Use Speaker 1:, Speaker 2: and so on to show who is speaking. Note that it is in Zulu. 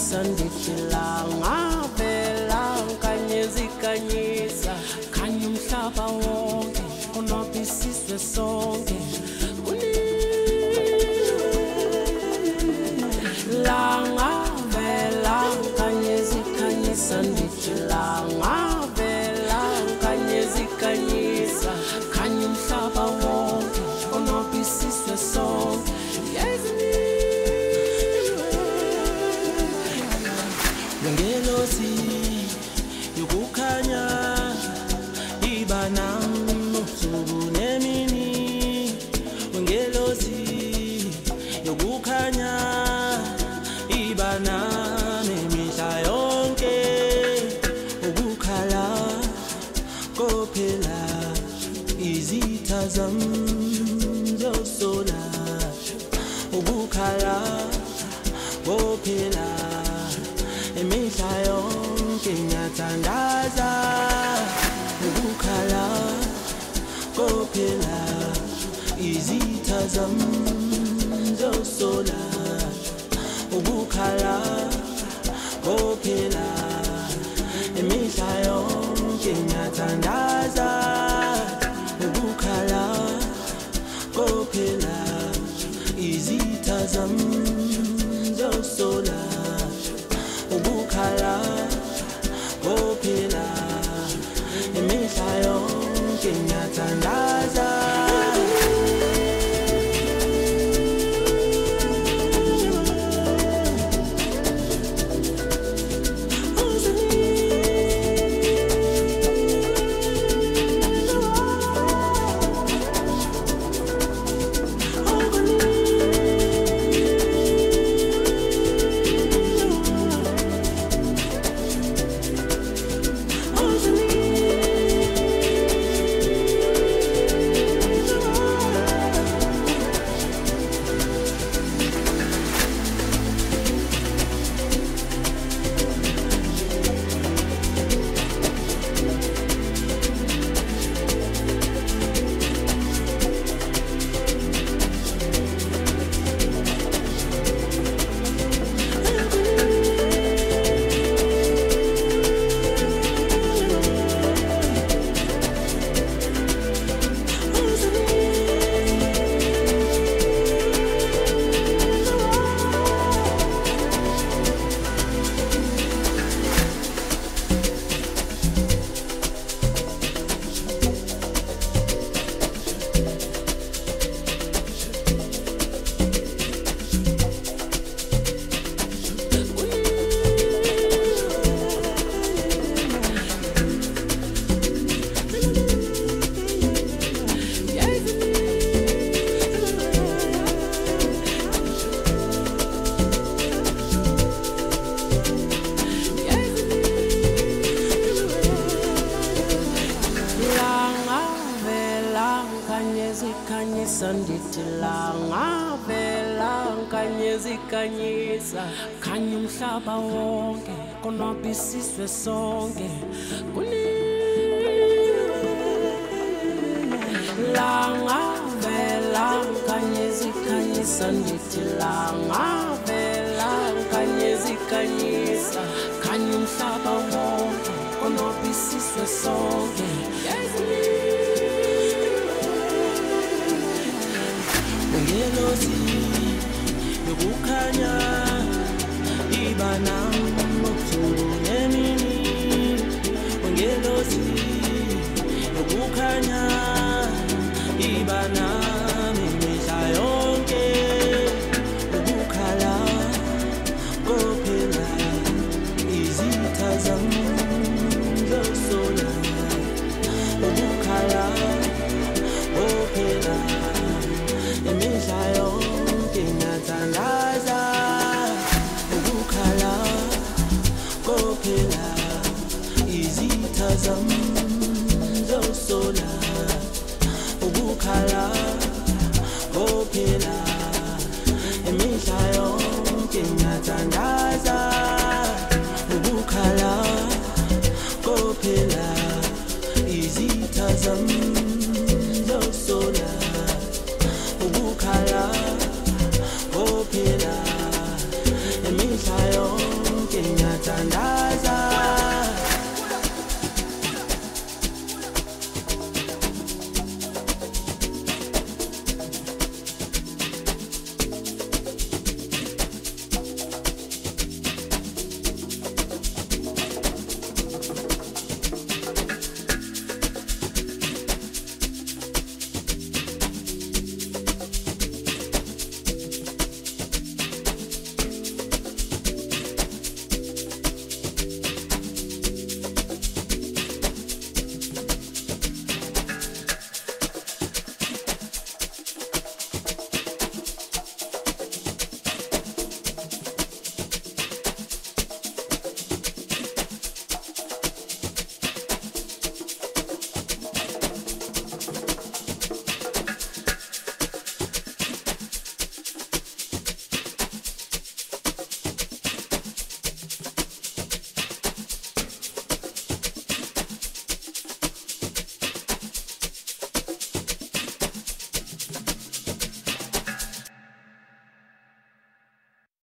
Speaker 1: zikhanyisa ndithilanga vela nkanyezikanyisa khanya umhlaba wonke konwabisiswe sonke langa vela nkanyezikanyisa ndithilanga vela nkanyezikanyisa khanya umhlaba wonke konwabisiswe sonke
Speaker 2: ngelosi yokukhanya ibana ubusuku nemini ngelosi yokukhanya ibana nemihla yonke ukukhala kophela izitha zami zosola ukukhala kophela imihla yonke ngiyathandaza ukukhala kophela izitha zami zosola ukukhala kophela imihla yonke ngiyathandaza ukukhala kophela izitha zami zosola ukukhala kophela imihla yonke ngiyathandaza
Speaker 1: ndithilanga vela nkanyezikanyisa khanya umhlaba wonke konwabisiswe sonke langa vela nkanyezikanyisa ndithilanga vela nkanyezikanyisa khanya umhlaba wonke konwabisiswe sonke
Speaker 2: ngelosi yokukhanya ibana ubusuku nemini ngelosi yokukhanya ibana imihla yonke ukukhala kophela izitha zami zosola ukukhala kophela imihla yonke ngiyathandaza ukukhala kophela izitha zami zosola ukukhala kophela imihla yonke ngiyathandaza ukukhala kophela izitha zami zosola ukukhala kophela imihla yonke ngithanda